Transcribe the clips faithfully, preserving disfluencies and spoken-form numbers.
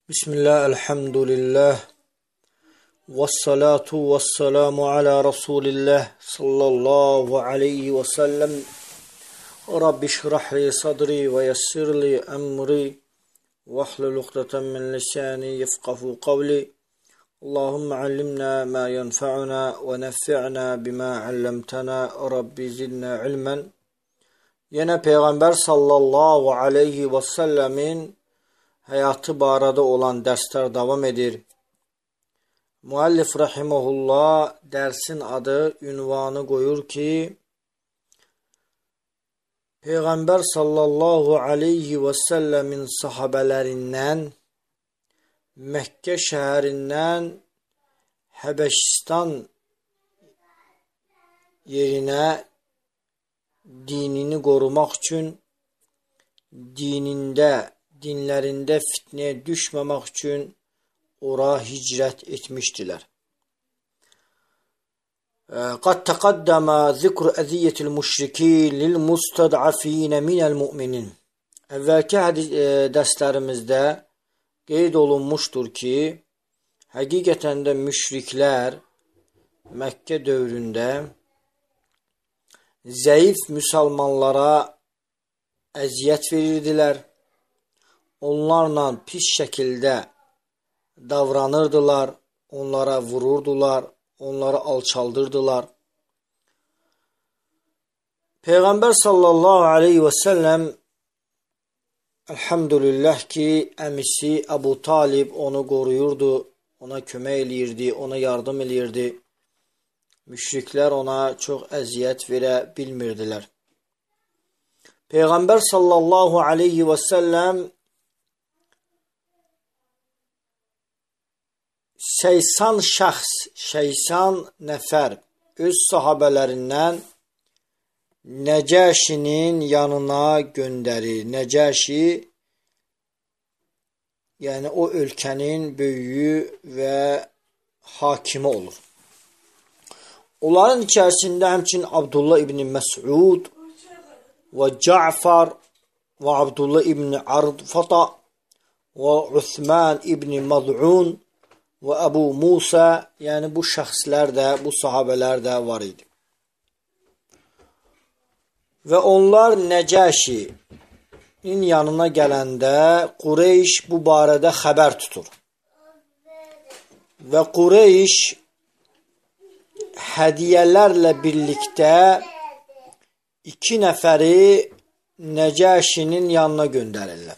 Bismillah, elhamdülillah, ve salatu ve selamu ala Resulillah sallallahu aleyhi ve sellem. Rabbi şrahli sadri ve yessirli emri ve ahlul uqdeten min lisani yefqahu kavli. Allahümme allimna ma yenfa'una ve neffi'na bima allamtana. Rabbi zidna ilmen. Yine Peygamber sallallahu aleyhi ve sellemin həyatı barədə olan dərslər davam edir. Müəllif rahimehullah dərsin adı, ünvanı qoyur ki, Peyğəmbər sallallahu aleyhi və səlləmin sahabələrindən Məkkə şəhərindən Həbəşistan yerinə dinini qorumaq üçün dinində dinlərində fitnəyə düşməmək üçün ora hicrət etmişdilər. Qad təqaddəmə zikr əziyyətil müşrikin lil mustad'afinə minəl müminin. Əvvəlki dərslərimizdə qeyd olunmuşdur ki, həqiqətən də müşriklər Məkkə dövründə zəif müsəlmanlara əziyyət verirdilər. Onlarla pis şəkildə davranırdılar, onlara vururdular, onları alçaldırdılar. Peyğəmbər sallallahu aleyhi və səlləm elhamdülillah ki, əmisi Əbu Talib onu qoruyurdu, ona kömək eləyirdi, ona yardım eləyirdi. Müşriklər ona çox əziyyət verə bilmirdilər. Peyğəmbər sallallahu aleyhi və səlləm səksən şəxs, səksən nəfər öz sahabələrindən Nəcəşinin yanına göndərir. Nəcəşi, yəni o ölkənin böyüyü və hakimi olur. Onların içərisində həmçinin Abdullah ibn Məs'ud və Ca'far və Abdullah ibn Ardfata və Uthman ibn Maz'un və Əbu Musa, yəni bu şəxslər də, bu sahabələr də var idi. Və onlar Nəcəşinin yanına gələndə Qureyş bu barədə xəbər tutur. Və Qureyş hədiyələrlə birlikdə iki nəfəri Nəcəşinin yanına göndərirlər.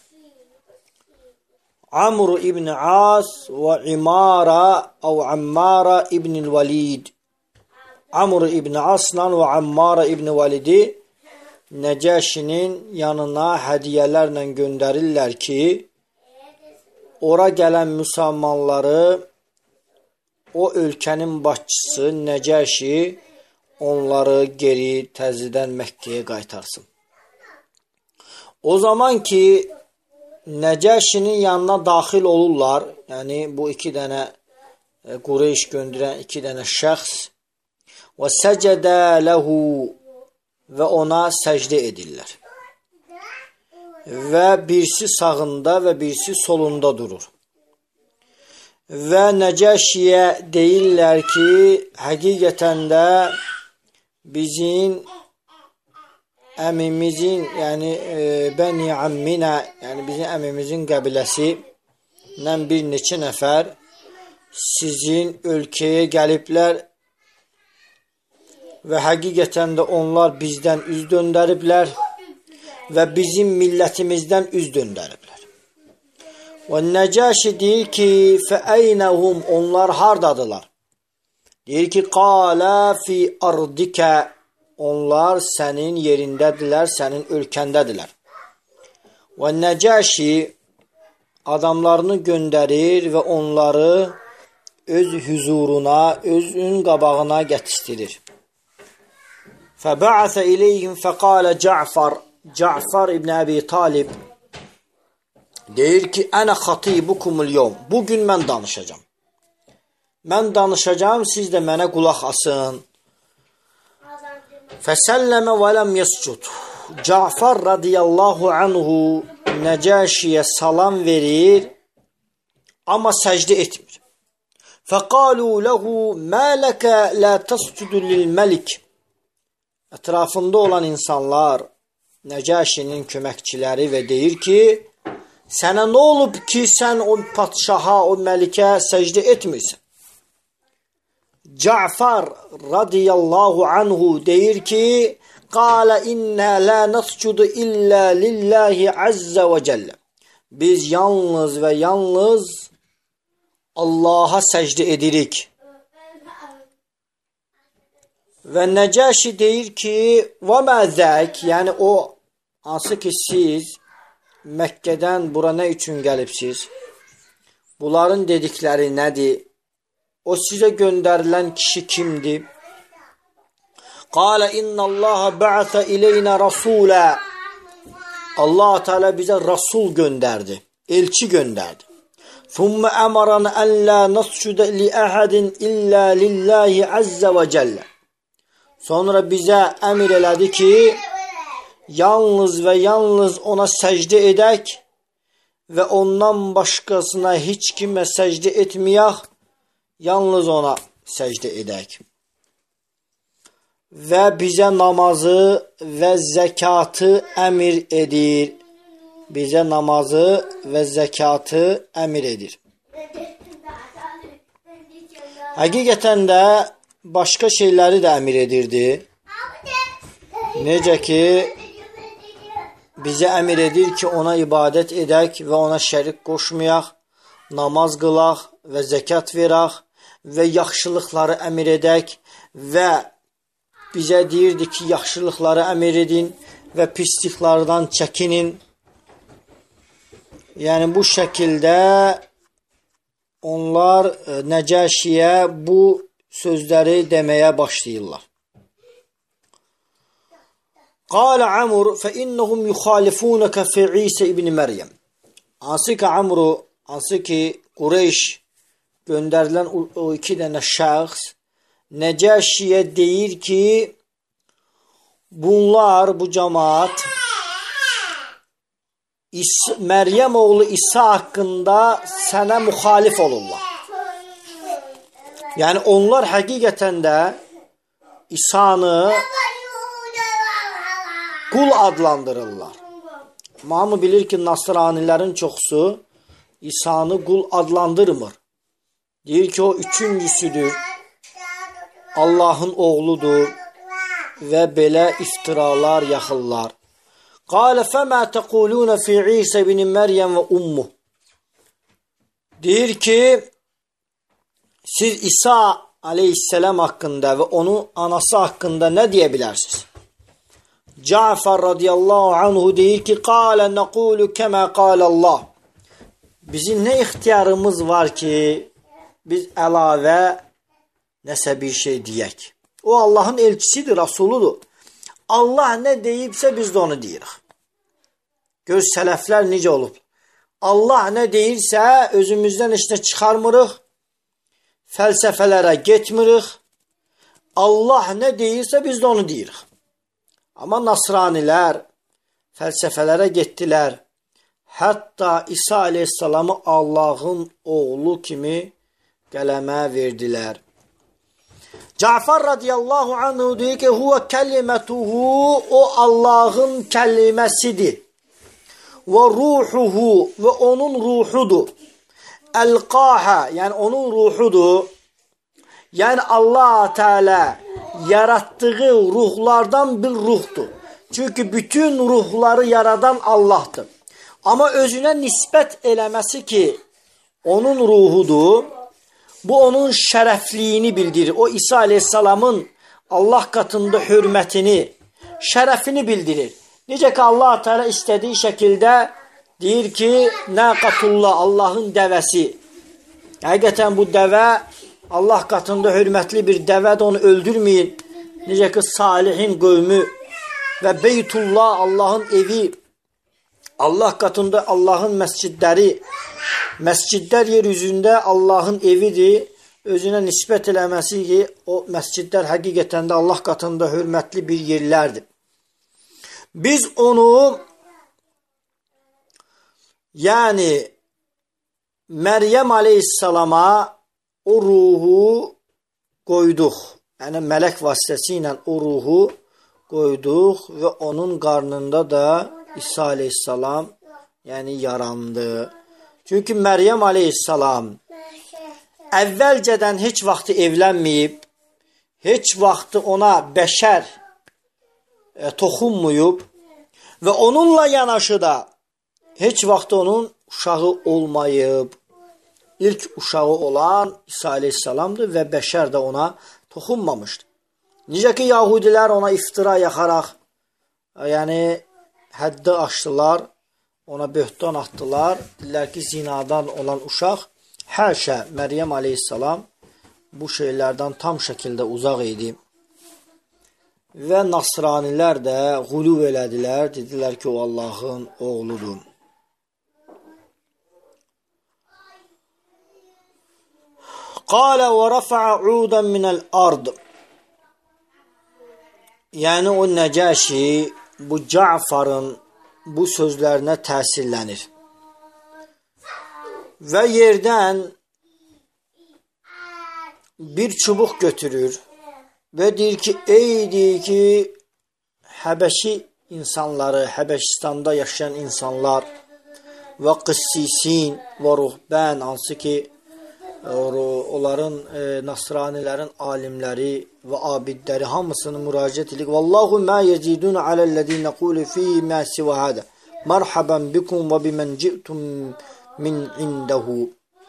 Amr ibn As və İmara əv Ammara ibn Valid. Amr ibn Asla və Ammara ibn Validi Nəcəşinin yanına hədiyələrlə göndərirlər ki, ora gələn müsəlmanları o ölkənin başçısı Nəcəşi onları geri təzədən Məkkəyə qaytarsın. O zaman ki, Nəcəşinin yanına daxil olurlar, yəni bu iki dənə Qureyş göndərən iki dənə şəxs və səcədə ləhu və ona səcdə edirlər. Və birisi sağında və birisi solunda durur. Və Nəcəşiyə deyirlər ki, həqiqətən də bizim əmimizin, yəni e, Bəni Amminə, yəni bizim əmimizin qəbiləsinə bir neçə nəfər sizin ölkəyə gəliblər və həqiqətən də onlar bizdən üz döndəriblər və bizim millətimizdən üz döndəriblər. Və Nəcəşi deyir ki, fəəynəhum, onlar hardadılar? Deyir ki, qalə fi ardikə, onlar sənin yerindədirlər, sənin ölkəndədirlər. Və Nəcəşi adamlarını göndərir və onları öz hüzuruna, özün qabağına gətişdirir. Fəbə'əsə iləyhim fəqalə Ca'far, Ca'far ibn Əbi Talib deyir ki, ənə xatibukumul yevm, bugün mən danışacağım. Mən danışacağım, siz də mənə qulaq asın. Fəsəlləmə və ləm yəscud. Ca'far radiyallahu anhu Nəcəşiyə salam verir Amma səcdə etmir. Fəqalu lehu mə ləkə lə təscudu lil məlik. Ətrafında olan insanlar Nəcəşinin köməkçiləri və deyir ki, sənə nə olub ki, sən o padşaha, o məlikə səcdə etmirsən? Ca'far radiyallahu anhu deyir ki, qalə innə lə nəscudu illə lillahi əzzə və cəllə. Biz yalnız və yalnız Allaha səcdə edirik. Və Nəcəşi deyir ki, və məzək, yəni o, hansı ki siz Məkkədən bura nə üçün gəlibsiz? Bunların dedikləri nədir? O sizə göndərilən kişi kimdir? Qalə innallaha ba'atha ileynə rasulə. Allah Teala bizə rasul göndərdi, elçi göndərdi. Thumma əmaran ən la nascuda li əhədin illə lillahi əzzə və cəllə. Sonra bizə əmr elədi ki, yalnız və yalnız ona səcdə edək və ondan başqasına heç kimə səcdə etməyək, yalnız ona səcdə edək. Və bizə namazı və zəkatı əmr edir. Bizə namazı və zəkatı əmr edir. Həqiqətən də başqa şeyləri də əmr edirdi. Necə ki, bizə əmr edir ki, ona ibadət edək və ona şərik qoşmayaq, namaz qılaq və zəkat verək və yaxşılıqları əmr edək və bizə deyirdi ki, yaxşılıqları əmr edin və pisliklərdən çəkinin. Yəni, bu şəkildə onlar Nəcəşiyə bu sözləri deməyə başlayırlar. Qalə Amr fəinnəhum yuxalifunəkə fi İsə ibn Məryəm. Hansı ki, Amru, hansı ki, Qureyş göndərilən o iki dənə şəxs Nəcəşiyə deyir ki, bunlar, bu cəmaat Məryəm oğlu İsa haqqında sənə müxalif olurlar. Yəni, onlar həqiqətən də İsa'nı qul adlandırırlar. Hamı bilir ki, Nasranilərin çoxusu İsa'nı qul adlandırmır. Deyir ki, o üçüncüsüdür, Allahın oğludur və belə iftiralar yaxırlar. Qalə fəmə təqulunə fi İsə ibn Məryəm və ummuh. Deyir ki, siz İsa aleyhisselam haqqında və onun anası haqqında nə deyə bilərsiniz? Ca'far radiyallahu anhu deyir ki, qalə nəqulu kəmə qalə-Allah. Bizim nə ixtiyarımız var ki, biz əlavə nəsə bir şey deyək. O Allahın elçisidir, Rasuludur. Allah nə deyibsə biz də onu deyirik. Gör, sələflər necə olub. Allah nə deyirsə özümüzdən heç nə çıxarmırıq, fəlsəfələrə getmirik. Allah nə deyirsə biz də onu deyirik. Amma Nasranilər fəlsəfələrə getdilər. Hətta İsa aleyhisselamı Allahın oğlu kimi qələmə verdilər. Ca'far radiyallahu anhu deyir ki, huvə kəlimətuhu, o Allahın kəliməsidir. Və ruhuhu, və onun ruhudur. Əlqahə, yəni onun ruhudur. Yəni Allah Teala yarattığı ruhlardan bir ruhdur. Çünki bütün ruhları yaradan Allahdır. Amma özünə nisbət eləməsi ki, onun ruhudur, bu onun şərəfliyini bildirir. O İsa aleyhisselamın Allah katında hürmətini, şərəfini bildirir. Necə ki Allah Teala istədiyi şəkildə deyir ki, Nəqatullah, Allahın dəvəsi. Həqiqətən bu dəvə Allah katında hürmətli bir dəvədir, onu öldürməyin. Necə ki Salihin qövmü və Beytullah, Allahın evi, Allah katında Allahın məscidləri, məscidlər yeryüzündə Allahın evidir. Özünə nisbət eləməsi ki, o məscidlər həqiqətən də Allah katında hürmətli bir yerlərdir. Biz onu, yəni Meryem Aleyhisselam'a o ruhu koyduk. Yani melek vasıtasıyla o ruhu koyduk ve onun karnında da İsa Aleyhisselam yani yarandı. Çünkü Meryem Aleyhisselam evvelceden hiç vakti evlenmeyip, hiç vakti ona beşer e, toxunmayıb ve onunla yanaşı da hiç vakti onun uşağı olmayıb. İlk uşağı olan İsa Aleyhisselamdır ve beşer de ona toxunmamışdı. Necə ki Yahudilər ona iftira yaxaraq, yani həddi aşdılar, ona böhtan attılar. Dilər ki zinadan olan uşaq. Həşə Meryem Aleyhisselam bu şeylerden tam şekilde uzak idi. Ve Nasranilər de guluv elədilər. Dediler ki o Allah'ın oğludur. Qala ve rafa'a udan minel ard. Yani o Nəcaşi bu Cafar'ın bu sözlerine təsirlənir. Ve yerden bir çubuk götürür ve deyir ki ey deyir ki Həbəşi insanları, Həbəşistanda yaşayan insanlar ve Qissisin ve Ruhbən, hansı ki onların e, Nasranilərin alimləri və abidləri hamısını müraciət edir. Vallahu ma yazidun alellezine qulu fi ma siwa hada. Marhaban bikum ve bimen ci'tum min indehu.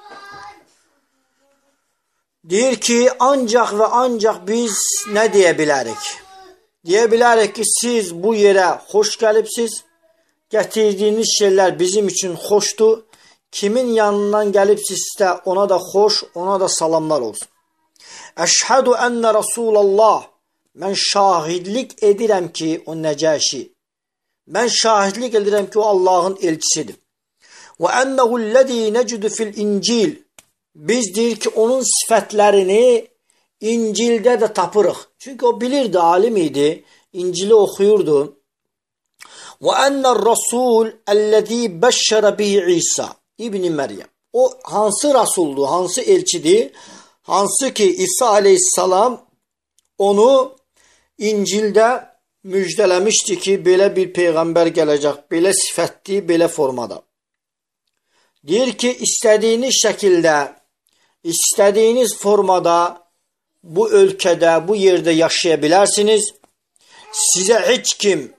Deyir ki ancak ve ancak biz ne diyebilərik? Diyebilərik ki siz bu yere hoş gəlibsiz. Gətirdiyiniz şeyler bizim için hoşdur. Kimin yanından gəlibsizsə ona da xoş, ona da salamlar olsun. Əşhədu enne Rasulallah. Mən şahidlik edirəm ki o Nəcaşi. Mən şahidlik edirəm ki o Allah'ın elçisidir. Və ennehu'llezî necudu fil İncil. Biz deyir ki onun sifətlərini İncil'de de tapırıq. Çünkü o bilirdi, alim idi. İncil'i oxuyurdu. Ve enne'r Rasul ellezî beşşere bihi İsa İbni Meryem. O hansı Rasuldu, hansı elçidir? Hansı ki İsa Aleyhisselam onu İncil'de müjdələmişdi ki belə bir peygamber gelecek, belə sifətli, belə formada. Deyir ki istediğiniz şekilde, istediğiniz formada bu ülkede, bu yerde yaşayabilirsiniz. Size hiç kim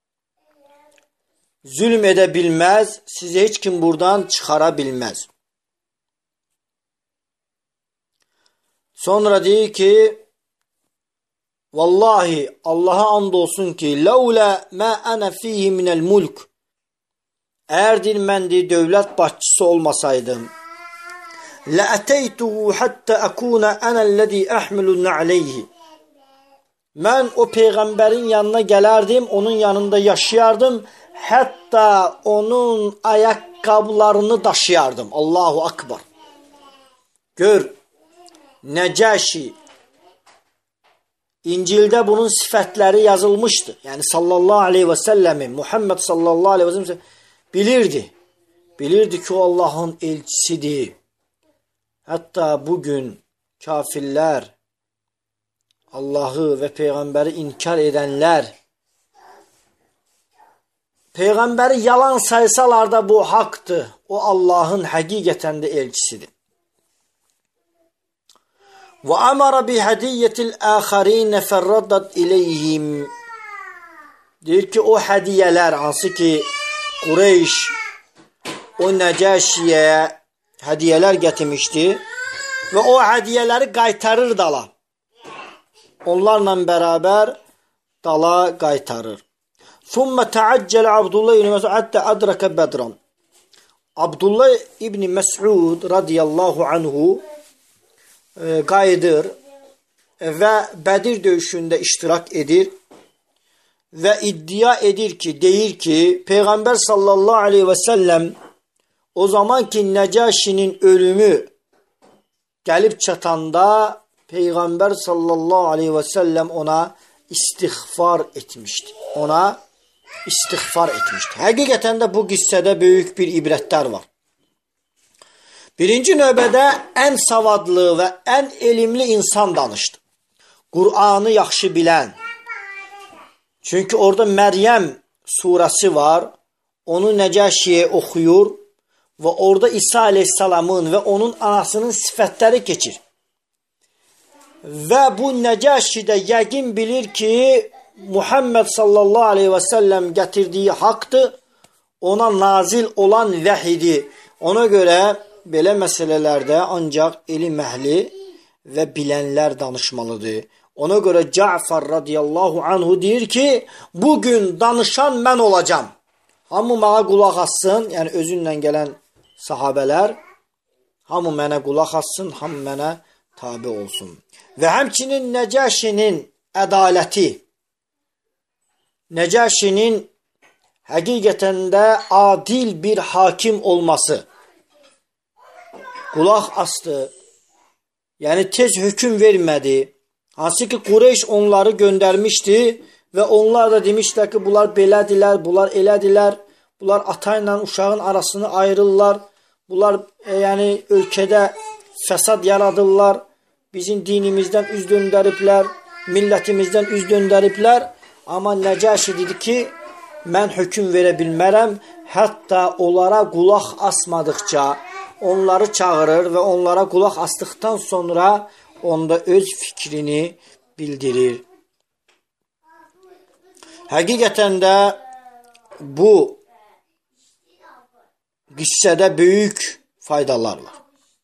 zulüm edebilmez, size hiç kim buradan çıkarabilmez. Sonra diyor ki vallahi Allah'a andolsun ki leula ma ana fihi minel mulk. Eğer dir mən de devlet başçısı olmasaydım لَأَتَيْتُهُ حَتَّى أَكُونَ أَنَا الَّذ۪ي أَحْمِلُ عَلَيْهِ. Ben o peygamberin yanına gelerdim, onun yanında yaşayardım, hatta onun ayakkabılarını taşıyardım. Allahu Akbar. Gör, Nəcaşi, İncil'de bunun sıfatları yazılmıştı. Yani sallallahu aleyhi ve sellem'i, Muhammed sallallahu aleyhi ve sellem bilirdi. Bilirdi ki o Allah'ın elçisidir. Hatta bugün kafirler, Allah'ı ve peygamberi inkar edenler, peygamberi yalan saysalar da bu haktı. O Allah'ın hakikaten de elçisidir. Ve amara bi hadiyetil aharin ferraddat ileyhim. Deyir ki o hediyeler hansı ki Kureyş o Nəcaşiyə hediyeler getirmişti ve o hediyeleri qaytarır dala. Onlarla beraber dala qaytarır. Thumma ta'accel Abdullah ibn Mes'ud hatta adraka Bedran. Abdullah ibn Mes'ud radıyallahu anhu e, qayıdır ve Bedir döyüşünde iştirak edir ve iddia edir ki, deyir ki Peygamber sallallahu aleyhi ve sellem o zamanki Nəcaşinin ölümü gelip çatanda Peygamber sallallahu aleyhi ve sellem ona istiğfar etmişti. Ona istiğfar etmişti. Hakikaten de bu kissede büyük bir ibretler var. Birinci növbədə ən savadlı və ən elmli insan danışdı. Qur'anı yaxşı bilən. Çünki orada Məryəm surəsi var. Onu Nəcəşiyə oxuyur və orada İsa aleyhissalamın və onun anasının sifətləri keçir. Və bu Nəcəşi də yəqin bilir ki, Muhammed sallallahu aleyhi və səlləm gətirdiyi haqdır, ona nazil olan vəhidir. Ona görə belə məsələlərdə ancaq elm əhli və bilənlər danışmalıdır. Ona görə Cəfər radiyallahu anhu deyir ki, bugün danışan mən olacam. Hamı mənə qulaq assın, yəni özünlə gələn sahabələr, hamı mənə qulaq assın, hamı mənə tabi olsun. Və həmçinin Nəcəşinin ədaləti, Nəcəşinin həqiqətən də adil bir hakim olması, qulaq astı, yəni tez hökm vermədi. Hansı ki, Qureyş onları göndərmişdi və onlar da demişlər ki, bunlar belədilər, bunlar elədilər, bunlar ata ilə uşağın arasını ayırırlar, bunlar e, yəni ölkədə fəsad yaradırlar, bizim dinimizdən üz döndəriblər, millətimizdən üz döndəriblər. Amma Nəcəşi dedi ki, mən hökm verə bilmərəm, hətta onlara qulaq asmadıqca onları çağırır və onlara qulaq asdıqdan sonra onda öz fikrini bildirir. Həqiqətən də bu qissədə böyük faydalar var.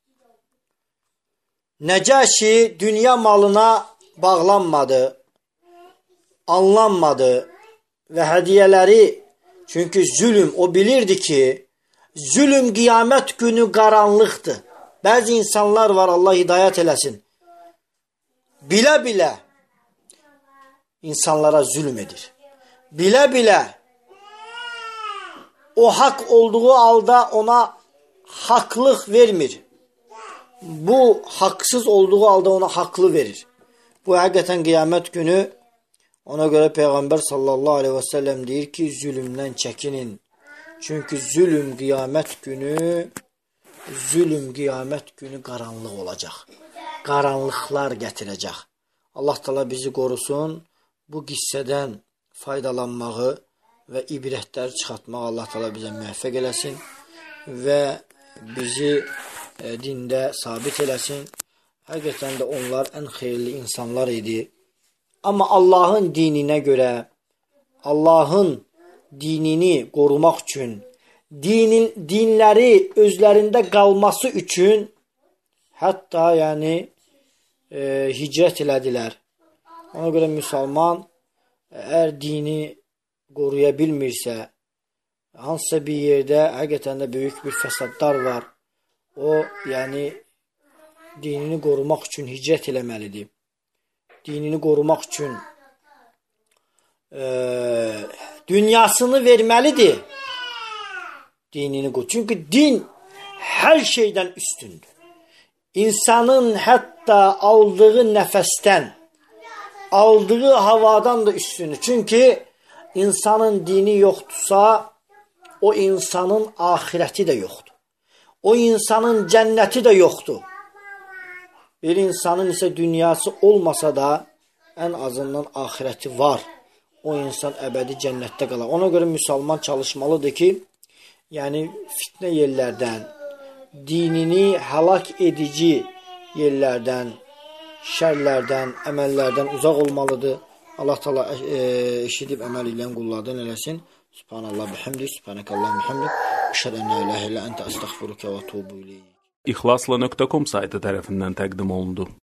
Nəcəşi dünya malına bağlanmadı, anlanmadı və hədiyələri, çünki zülüm, o bilirdi ki, zülüm qiyamət günü qaranlıqdır. Bəzi insanlar var, Allah hidayət eləsin, bilə-bilə insanlara zülüm edir. Bilə-bilə o haqq olduğu halda ona haqlıq vermir. Bu haqsız olduğu halda ona haqlı verir. Bu həqiqətən qiyamət günü, ona görə Peyğəmbər sallallahu aleyhi və səlləm deyir ki, zülümdən çəkinin. Çünki zülüm qiyamət günü, zülüm qiyamət günü qaranlıq olacaq. Qaranlıqlar gətirəcək. Allah təala bizi qorusun. Bu qissədən faydalanmağı və ibrətlər çıxartmağı Allah təala bizə müvəffəq eləsin və bizi e, dində sabit eləsin. Həqiqətən də onlar ən xeyirli insanlar idi. Amma Allahın dininə görə, Allahın dinini qorumaq üçün, dinin, dinləri özlərində qalması üçün hətta yəni e, hicrət elədilər. Ona görə müsəlman əgər dini qoruya bilmirsə, hansısa bir yerdə həqiqətən də böyük bir fəsadlar var. O, yəni dinini qorumaq üçün hicrət eləməlidir. Dinini qorumaq üçün e, dünyasını verməlidir. Dinini qorumaq. Çünki din hər şeydən üstündür. İnsanın hətta aldığı nəfəsdən, aldığı havadan da üstündür. Çünki insanın dini yoxdursa, o insanın ahirəti də yoxdur. O insanın cənnəti də yoxdur. Bir insanın isə dünyası olmasa da, ən azından ahirəti var. O insan əbədi cənnətdə qalar. Ona görə müsəlman çalışmalıdır ki, yəni fitnə yerlərdən, dinini həlak edici yerlərdən, şərlərdən, əməllərdən uzaq olmalıdır. Allah təala e, eşidib əməl edən qullardan eləsin. Subhanallah bihamdi, subhanakallah bihamdi. Əşhədu en la ilahe illə entə əstəğfiruke və etûbu ileyk. İxlasla nöqtə com saytı tərəfindən təqdim olundu.